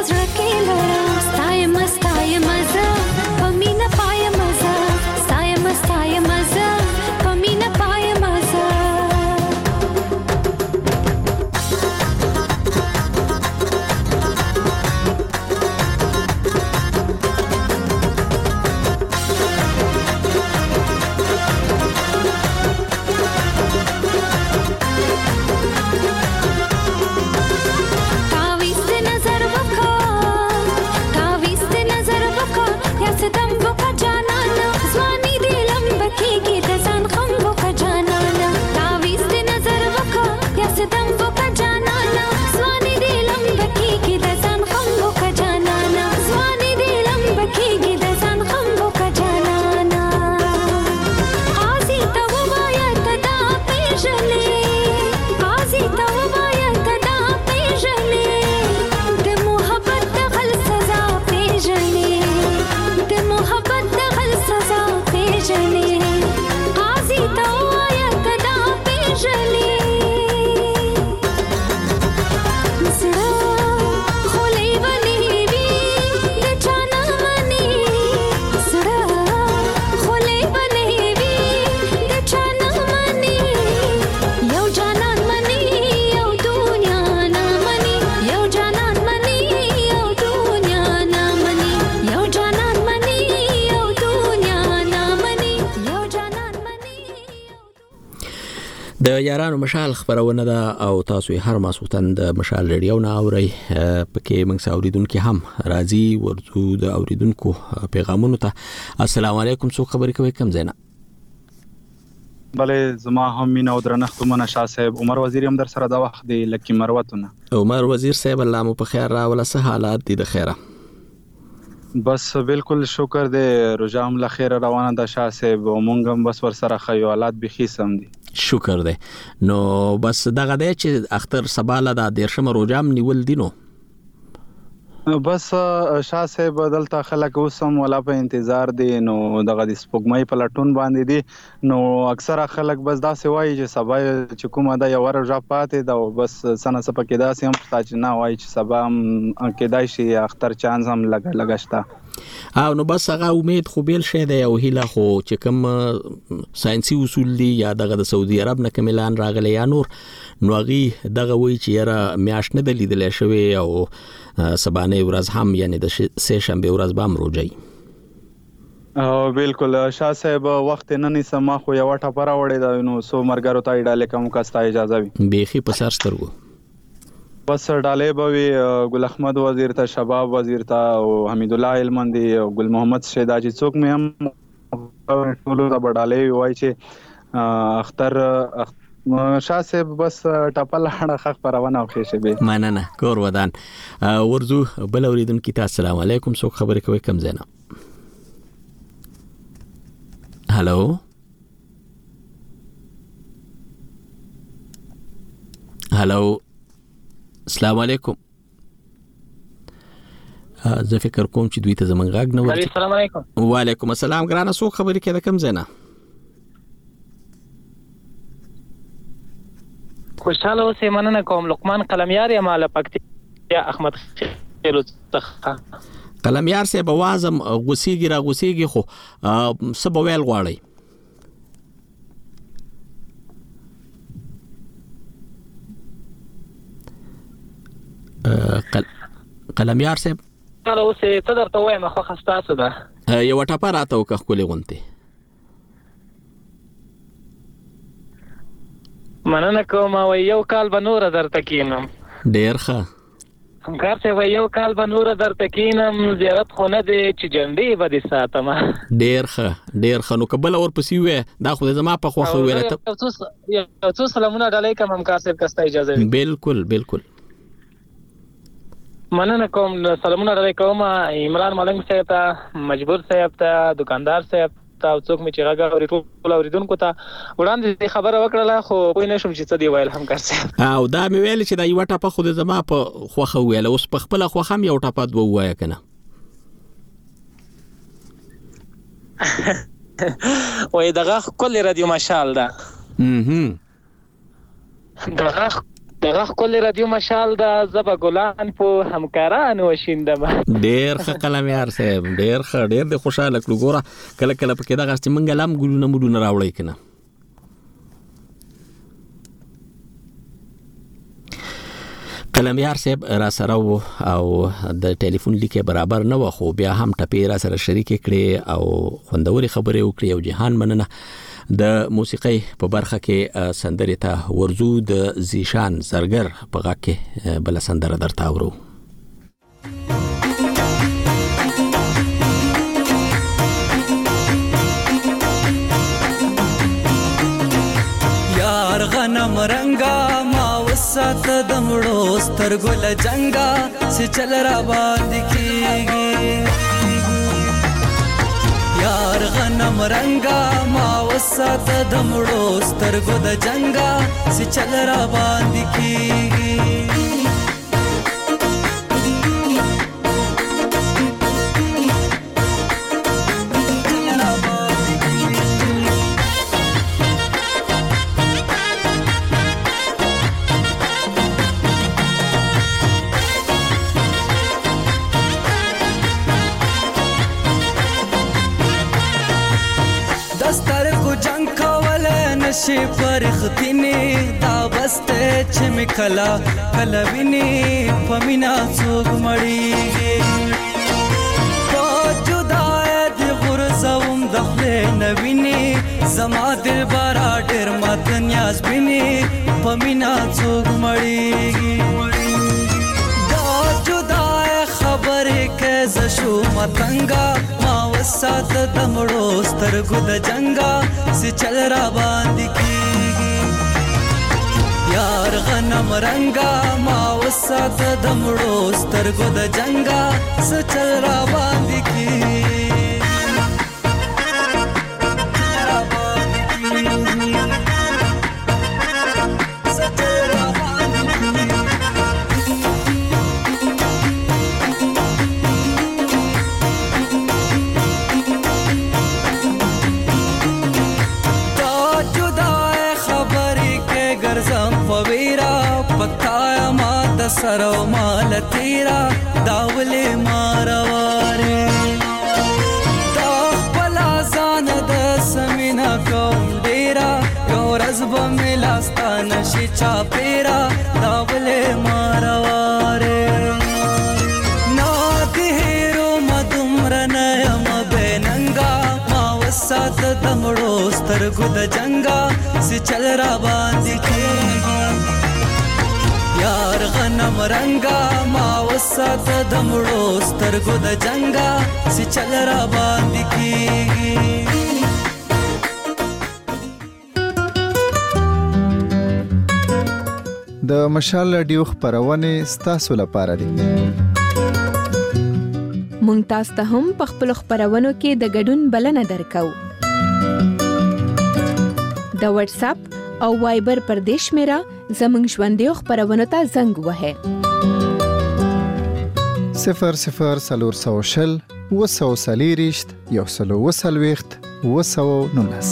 S14: پزړه کې لړم ستای مستای مزه پمینا پای مزه ستای مستای مزه پمینا پای مزه
S1: د یارانو مشال خبرونه ده او تاسو هر ماسوتن د مشال ریډیو نه اوري پکې موږ اوریدونکو هم راځي ورته د اوریدونکو پیغامونه ته السلام علیکم څو خبرې کوي کم زینا
S15: بله زما هم مینا او درنښت منه شاه صاحب عمر وزیر هم در سره دا وخت دی لکه مروتونه
S1: عمر وزیر صاحب الله مو په خیر راوله سه حالات دي د خیره
S15: بس بالکل شکر دی روزام له خیر روانه ده شاه صاحب مونږ هم بس ور سره خیالات بخي سم دي
S1: شکر دی نو بس دغه دی چې اختر سباله د دیرشم روزام نیول دي نو
S15: بس شاه صاحب دلته خلک اوسم ولا په انتظار دي نو دغه د سپوږمۍ په لټون باندې دي نو اکثره خلک بس دا سی وایي چې سبا چې کومه دا یو ورځ پاتې دا بس سنه سپه کې دا سیم چې نه وایي چې سبا کېدای شي اختر چانس هم لګ لګشتا
S1: او نو بس هغه امید خو بیل شه دی او هیله خو چې کوم ساينسي اصول دي یا دغه د سعودي عرب نه کملان راغلی یا نور نو غي دغه وی چې یاره میاش نه د لیدل شوی او سبانه ورځ هم یعنی د سه شنبه ورځ به امروجي
S15: او بالکل شاه صاحب وخت نه نسما خو یو ټپره وړي دا نو سو مرګرو ته ډاله کوم کاستا اجازه وي
S1: بيخي په سر سترګو
S15: بس ډاله به وي ګل احمد وزیر ته شباب وزیر ته او حمید الله علمندي او ګل محمد شیداجی څوک مې هم ټولو د بډاله وای چې اختر شاه صاحب بس ټپل هډه خخ پرونه او خېشه به
S1: مننه کور ودان ورزو بل اوریدونکو ته السلام علیکم څوک خبرې کوي کم زینا هالو هالو السلام علیکم زه فکر کوم چې دوی ته زمونږ غږ نه ورته
S16: السلام علیکم
S1: وعلیکم السلام ګرانه څوک خبرې کوي کم زینا
S16: خوشاله اوسې مننه کوم لقمان قلمیار یا مال پکتیا احمد خیرو څخه
S1: قلمیار سه بوازم غوسیږي را غوسیږي خو سبا ویل غواړي قلمیار صاحب
S16: قال اوسه تقدر توای ما خو خستاسه ده
S1: یو ټاپه راته وکړ کولې غونته
S16: مننه کوم او یو کال به نور درته کینم
S1: ډیر ښه
S16: همکار څه یو کال به نور درته کینم زیارت خو نه دی چې جنډې به دې ساتم
S1: ډیر ښه ډیر ښه نو قبل اور پسې وې دا خو زما په خوخه ویل ته
S16: یو څو سلامونه ډالۍ کوم همکار صاحب کسته اجازه وي
S1: بالکل بالکل
S16: مننه کوم سلامونه ډالۍ کوم عمران ملنګ صاحب ته مجبور صاحب ته دکاندار صاحب ته څوک می چې راغی او ټول اوریدونکو ته وړاندې خبره وکړه خو پوه نه شم چې څه دی ویل همکار صاحب
S1: او دا مې ویل چې دا یو ټاپه خو د زما په خوخه ویل اوس په خپل خو هم یو ټاپه دوه وایا کنه
S16: وای دغه کل رادیو مشال ده
S1: اها
S16: دغه دغه خپل رادیو مشال د زبا ګلان په همکارانو وشیندم.
S1: ډیر ښه قلم یار صاحب، ډیر ښه، ډیر د خوشاله کړو. ګوره کله کله پکې دغه چې منګه لم ګلونه مډونه راوړی کنه. قلم یار صاحب را سره و او د ټلیفون لیکه برابر نه و، خو بیا هم ټپې را سره شریک کړي او خوندوري خبرې وکړي. او جهان مننه. د موسیقۍ په برخه کې سندرې ته ورزو د زیشان زرګر په غږ کې بل سندره درته اورو.
S11: یار غنم رنگا ما وسات دمړو سترګو لجنګا چې چل را باندې کیږي. یار غنم رنگا ما وسات دمړو سترګو د جنگا چې چل را باندې کیږي. نشي پرختینی دا بسته چې مکلا کلوینی پمینا څوک مړیږي. په جدای دی غرزوم دخله نوینی زما دل بارا ډیر مات نیاز بینی پمینا څوک مړیږي. دا جدای خبرې کې زشو متنګا ما وسات دمړو سترګو د جنگا سی چل را باندې کیږي. یار غنم رنگا ما وسات دمړو سترګو د جنگا سی چل را باندې کیږي. سرو مال تیرا داولی مارواره دا خپلا زان د سمینا کوم ډیرا یو رزب ملاستا نشي چا پیرا داولی مارواره نا دیرو مدمر نیم بیننگا ما وسات دمړو سترګو د جنگا سی چل را باندې کیږي. یار غنم رنگا ما وسات دمړو سترګو د جنگا سی چل را باندې کیږي.
S5: د مشال رادیو خبرونه ستاسو لپاره دي.
S8: مونږ تاسو ته هم په خپل خبرونو کې د ګډون بلنه درکو. د واتس اپ او وایبر پر دیش میرا زمنګ ژوندې خبرونه ته زنګ وهه.
S5: صفر صفر سلور سو شل وسو سلیریشت یو سلو وسلويخت وسو نونس.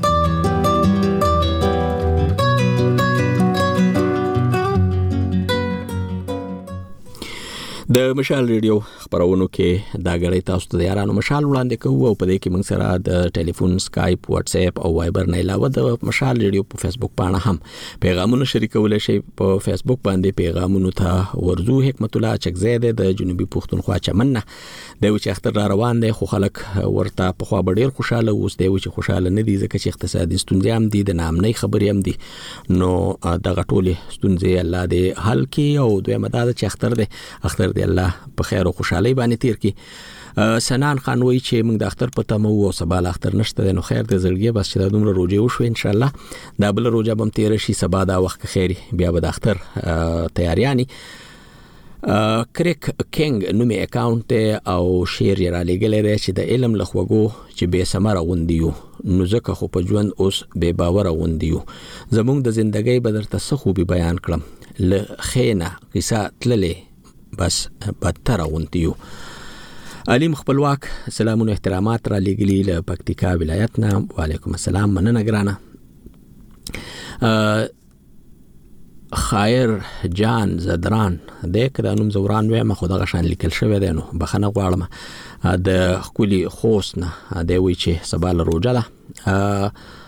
S1: د مشال ریډیو خبرونو کې دا غړې تاسو ته یارانو مشال وړاندې کوو او په دې کې موږ سره د ټلیفون، سکایپ، واتس اپ او وایبر نه علاوه د مشال ریډیو په فیسبوک باندې هم پیغامونه شریکول شي. په فیسبوک باندې پیغامونو ته ورزو حکمت الله چکزیده د جنوبي پښتونخوا چمن نه د وچ اختر را روان دی، خو خلک ورته په خوا ډیر خوشاله اوس دی چې خوشاله نه دي ځکه چې اقتصادي ستونزې هم دي، د نامنۍ خبرې هم دي. نو دغه ټولې ستونزې الله دې حل کړي او دویمه دا چې اختر دی اختر دی الله په خیر او خوشحالي باندې تیر کی. سنان خان وای چې موږ د اختر په تمه او سبا ل اختر نشته، نو خیر د زړګي بس چې د دومره روزه وشو ان شاء الله دا بل روزه بم تیر شي، سبا دا وخت خیری بیا به د اختر تیاریانی. کریک کینګ نومي اکاونټ او شیر یې را لګلې دی چې د علم لخوګو چې به سمره غوندیو نو ځکه خو په ژوند اوس به باور غوندیو زموږ د ژوندۍ بدرته څه خوبي بیان کړم ل خینه قصه تللې بس بدتر غوندیو. علیم خپلواک سلامونه احترامات را لګلی له پکتیکا ولایتنا. وعلیکم السلام، مننه ګرانه. خایر جان زدران د کدا نوم زوران وایم خو دغه شان لیکل شوی دی نو بخنه غواړم د خولي خوست نه دی وی چې سبال روجه ده.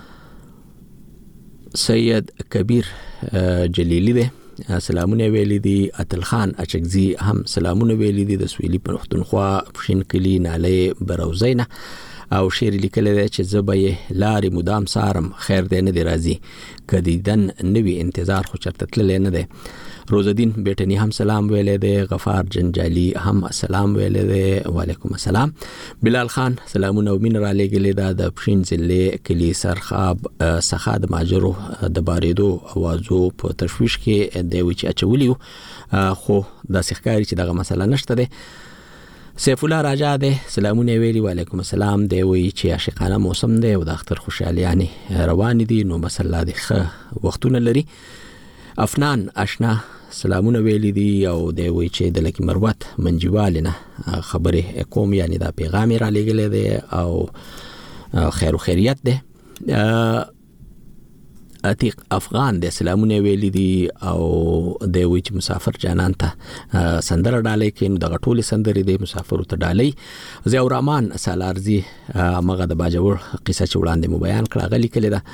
S1: سید کبیر جلیلی دی سلامونه ویلي دي. اتل خان اچکزي هم سلامونه ویلي دي د سویلي پښتونخوا پښین کلی ناله بروزینه او شعر لیکل دی چې زبې لارې مدام سارم خیر دی نه دی راځي کدیدن نوی انتظار خو چرته تللی نه دی. روزالدین بیٹنی هم سلام ویلې دی. غفار جنجالی هم سلام ویلې دی. وعلیکم السلام. بلال خان سلامونه او مين را لګلې دا د پښین ضلع کلی سرخاب څخه د ماجرو د باریدو اوازو په تشویش کې دی وی چې اچولیو خو د سخکاری چې دغه مسله نشته دی. سیف الله راجا دی سلامونه ویلي. وعلیکم السلام. دی وی چې عاشقانه موسم دی او د اختر خوشحالیانه روان دي نو مسله دی ښه وختونه لري. افنان آشنا سلامونه ویلي دي او دی وی چې د لکی مروت منجوالنه خبره کوم یعنی دا پیغام را لګلې دی او خیر او خیریت دی. عتیق افغان د سلامونه ویلي دي او د وی چې مسافر جانان ته سندره ډالې کین د غټولې سندرې د مسافر ته ډالې. ضیاء الرحمن سالارزي مغه د باجوړ قصه چې وړاندې مو بیان کړه غلي کړي دا.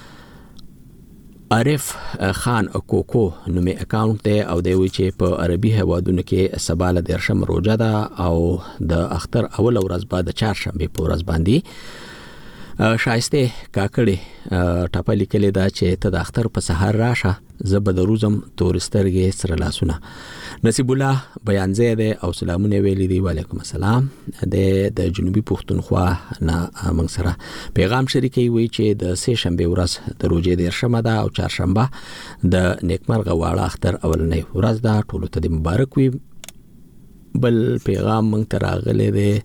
S1: عارف خان کوکو نومي اکاونټ دی او دی وی چې په عربي هوادونو کې سباله د رشم روزه ده او د اختر اول ورځ بعد چهارشنبه په ورځ باندې شایسته کاکړي ټاپه لیکلې دا چې ته د اختر په سحر راشه زب د روزم تورسترګې سره لاسونه. نصیب الله بیان زیاده او سلامونه ویلي دي. وعلیکم السلام. د د جنوبي پښتونخوا نه موږ سره پیغام شریکي وی چې د سه شنبه ورځ د روزې د شرمه ده او چهارشنبه د نیکمرغه واړه اختر اولنۍ ورځ ده. ټولو ته د مبارک وي. بل پیغام موږ ته راغلی دی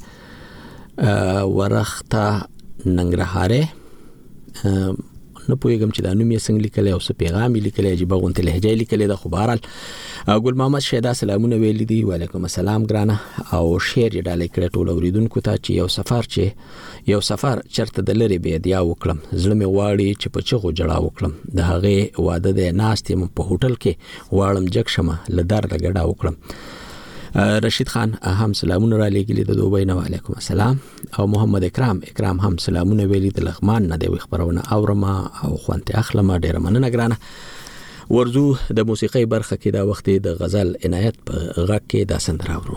S1: ورخته ننګرهاره نه پوهیږم چې دا نوم یې څنګه لیکلی او څه پیغام یې لیکلی عجیبه غونته لهجه یې لیکلی ده خو بهرحال ګل محمد شیدا سلامونه ویلي دي. وعلیکم السلام ګرانه او شعر یې ډالۍ کړی ټول اوریدونکو ته چې یو سفر چې یو سفر چرته د لرې بیدیا وکړم زړه مې غواړي چې په چغو جړا وکړم د هغې واده دی ناست یم په هوټل کې غواړم جګ شمه له درده ګډا وکړم. رشید خان هم سلامونه را لګیلي د دوبۍ نه. وعلیکم السلام. او محمد اکرام اکرام هم سلامونه ویلي د لغمان نه دی خبرونه اورما او خوانته اخلمه ډیره مننه ګرانه. ورزو د موسیقۍ برخه کې دا وخت د غزل عنایت په غږ کې دا سندره اورو.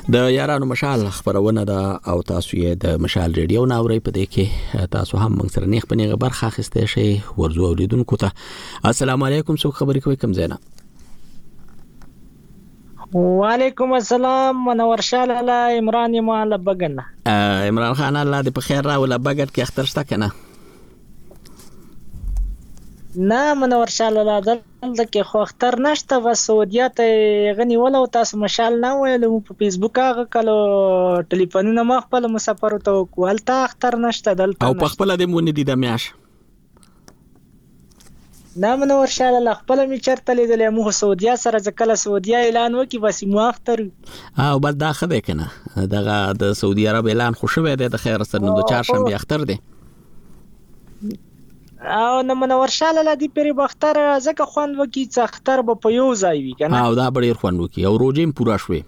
S1: د یارانو مشال خبرونه ده او تاسو یې د مشال ریډیو ناوري په دې کې تاسو هم موږ سره نیخ پنیغه برخه اخیسته شي ورزو اوریدونکو ته السلام علیکم څوک خبرې کوي کوم زینا
S17: وعلیکم السلام منور شال الله عمران مال بغن
S1: عمران خان الله دې په خیر راول بغت کې اختر شته کنه
S17: نه منور شال الله دلته کې خو اختر نشته و سعودیه ته غنی ولا تاسو مشال نه ویل په فیسبوک هغه کلو ټلیفونونه ما خپل مسافر ته کوالته اختر نشته دلته
S1: او په خپل د مونږ دي د میاش
S17: نه منور شال الله خپل می چرته لیدلې مو سعودیه سره ځکه سعودیه اعلان وکي بس مو اختر
S1: او بل دا خده کنه دغه د سعودي عرب اعلان خوشو دی د خیر سره د چهارشنبه اختر دی
S17: او نو منور شال الله دی پری بختر ځکه خوان وکي چې اختر به په یو ځای وي کنه
S1: او دا ډیر خوان وکي او روزیم پورا شوي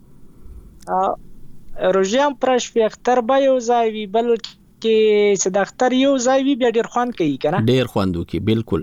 S17: او روزیم پورا شوي اختر به یو ځای وي بلکې چې د اختر یو ځای وي بیا ډیر خوان کوي کنه
S1: ډیر خوان وکي بالکل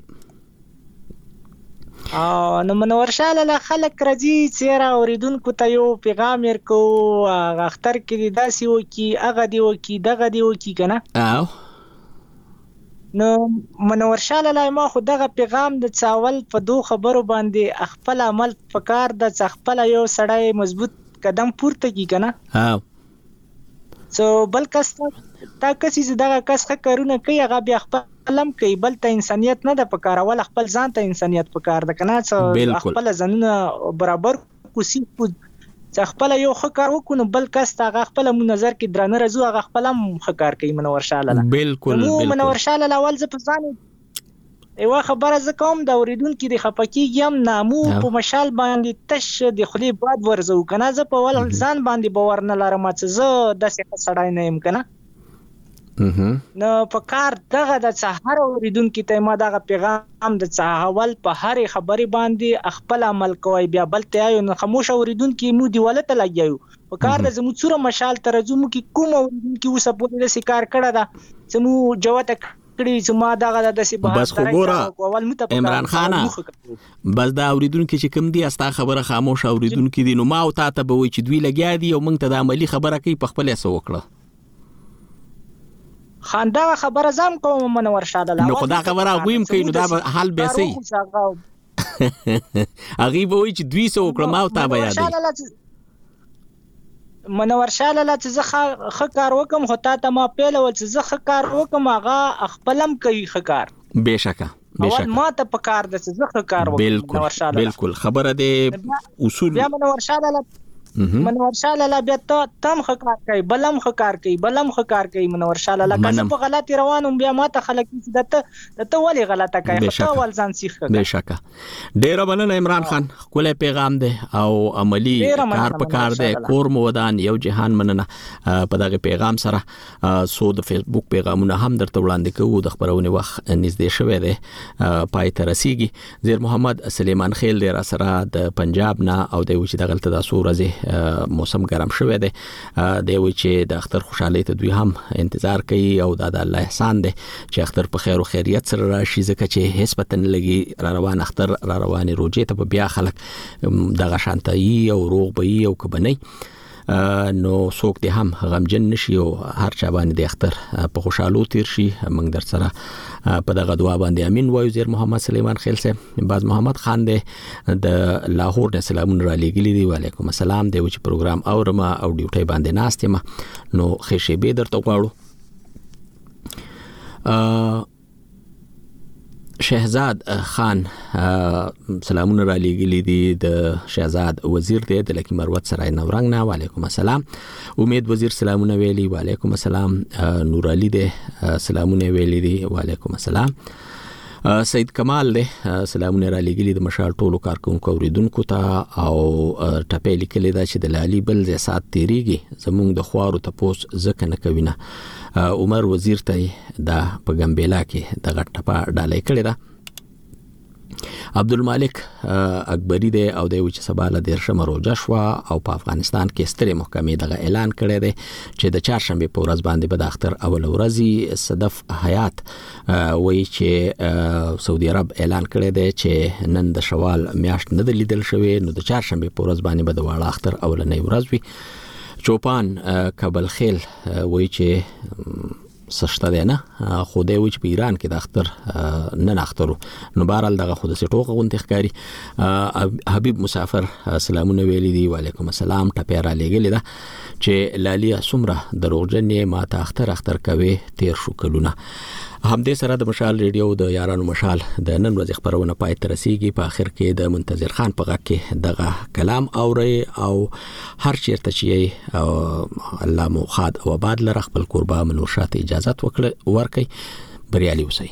S17: او نو منور شال الله خلک راځي چیرې اوریدونکو ته یو پیغام ورکو هغه اختر کې داسي وکي هغه دی وکي دغه دی وکي کنه
S1: او
S17: نو منور شال الله ما خو دغه پیغام د چاول په دوه خبرو باندې خپل عمل فکر د خپل یو سړی مضبوط قدم پورته کی کنه
S1: او
S17: سو بل کس تا کسي دغه کس کارونه کوي هغه بیا خپلم کوي بل ته انسانيت نه د پکاره ول خپل ځان ته انسانيت پکار د کنه خپل ځنونه برابر کوسي چې خپل یو خکار وکونو بل کس هغه خپل نظر کې درنه رزو هغه خپلم خکار کوي منور شال الله
S1: بالکل
S17: بالکل منور شال الله ول ز په ځان ایوا خبره ز کوم د اوریدونکو د خپکیږم نامو په مشال باندې تش د خلی باد ورزو کنه ز په ول ځان باندې باور نه لرم چې ز د څه سړای نه يم کنه نو په کار دغه د سحر اوریدونکو ته ما دغه پیغام د چاول په هر خبري باندې خپل عمل کوي بیا بل ته یو خاموش اوریدونکو مو دی ولته لګیو په کار د زمو څوره مشال ترجمه کی کوم اوریدونکو وسه په دې سکار کړه دا زمو جوته کړي چې ما دغه د سی
S1: بس خو ګوره عمران خان بس دا اوریدونکو چې کوم دی استا خبره خاموش اوریدونکو دي نو ما او تا ته به وي چې دوی لګیا دي او موږ ته د عملی خبره کوي په خپل اسو وکړه
S17: خاندا خبره زم کوم منور شاد الله
S1: نو خدا خبره ویم کوي نو دا حل به سي اغي وای چې دوی سو کړم او تا بیا دی
S17: منور شاد الله چې زه خ کار وکم هوتا ته ما پیل ول چې زه خ کار وکم هغه خپلم کوي خ کار
S1: بهشکه بهشکه
S17: ما ته پکار د چې زه خ کار وکم
S1: منور شاد بالکل خبره دی اصول
S17: بیا منور شاد الله منور شال الله بیا ته تم خکار کوي بلم خکار کوي بلم خکار کوي منور شال الله که په غلطي روانم بیا ما ته خلک چې دته ته ولی غلطه کوي خو ول ځان سیخ کوي
S1: بهشکه ډیر مننه عمران خان خپل پیغام دی او عملی کار په کار دی کور مودان یو جهان مننه په دغه پیغام سره سو د فیسبوک پیغامونه هم درته وړاندې کوو د خبرونه وخت نږدې شوه دی پای ته رسیږي زیر محمد سلیمان خیل دی را سره د پنجاب نه او د وچ دغلت د سورزه موسم ګرم شوه دی دی وی چې د اختر خوشحالي ته دوی هم انتظار کوي او د الله احسان دی چې اختر په خیر او خیریت سره راشي ځکه چې هیڅ پتن لګي را روان اختر را رواني روزه ته بیا خلک د غشانتای او روغ بي او کبنی نو څوک دې هم غمجن نشي او هر چا باندې د اختر په خوشحالو تیر شي موږ در سره په دغه دعا باندې امين وایو زیر محمد سلیمان خیل صاحب باز محمد خان دې د لاهور نه سلامونه را لګلی دی وعلیکم السلام دی چې پروګرام اورما او ډیوټي باندې ناستم نو خشه به درته غواړو شهزاد خان سلامونه را لګلی دي د شهزاد وزیر دی د لکی مروت سرای نورنګ نه وعلیکم السلام امید وزیر سلامونه ویلي وعلیکم السلام نور علي دی سلامونه ویلي دي وعلیکم السلام سید کمال له سلامونه را لګلی د مشال ټولو کارکونکو اوریدونکو ته او ټپې لیکلې دا چې د لالي بل ځای سات تیریږي زمونږ د خوارو تپوس ځکه نه کوي نه عمر وزیر ته دا په ګمبېلا کې د غټپا ډالې کړې ده عبدالمالک اکبری دی او دی چې سبا له دیرشمه روژه شوه او په افغانستان کې سترې محکمې دغه اعلان کړی دی چې د چهارشنبې په ورځ باندې به د اختر اول ورځې صدف حیات وایي چې سعودي عرب اعلان کړی دی چې نن د شوال میاشت نه د لیدل شوی، نو د چهارشنبې په ورځ باندې به د واړه اختر اولنۍ ورځ وي. چوپان کابل خیل وایي چې سشته دی نه، خو دی وایي چې په ایران کې د اختر نن اخترو، نو بهرحال دغه خو داسې ټوکه غوندې ښکاري. حبیب مسافر سلامونه ویلي دي، وعلیکم السلام. ټپې رالیږلې ده چې لالیا څومره دروغجن یې، ما ته اختر اختر کوي تیر شو کلونه. همدې سره د مشال ریډیو د یارانو مشال د نن ورځې خبرونه پای ته رسیږي. په اخر کې د منتظر خان په غږ کې دغه کلام اوري او هر چیرته چې الله مو خاد او آباد لره خپل قربا منور شاته اجازه ورکړي. بریالي اوسئ.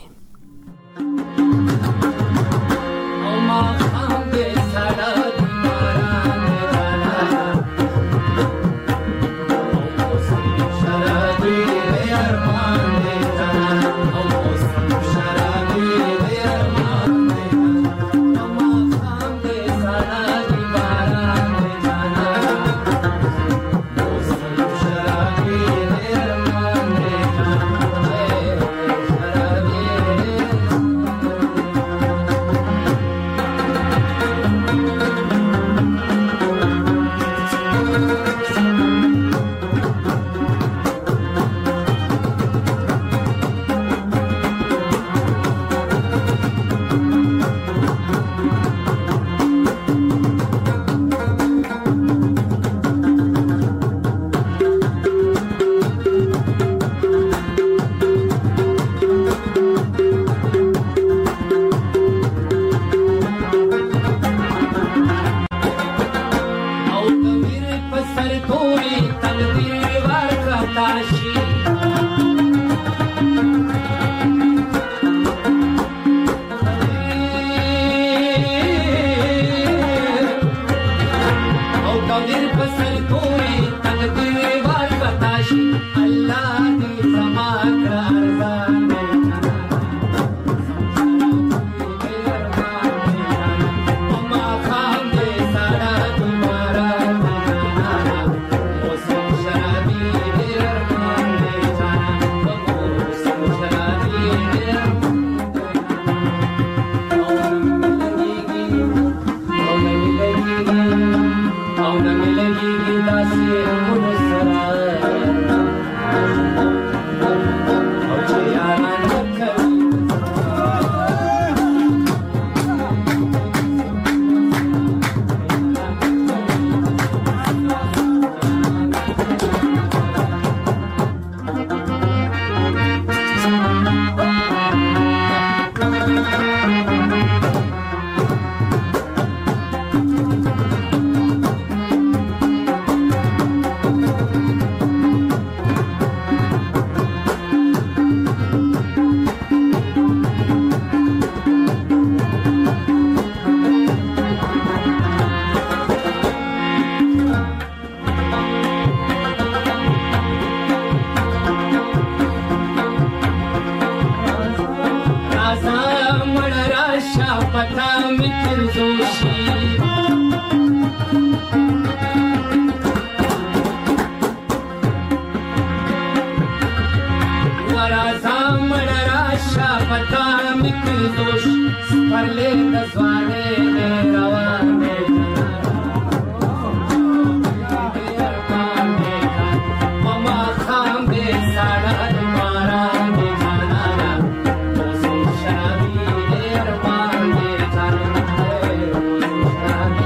S18: Shall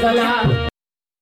S18: زلا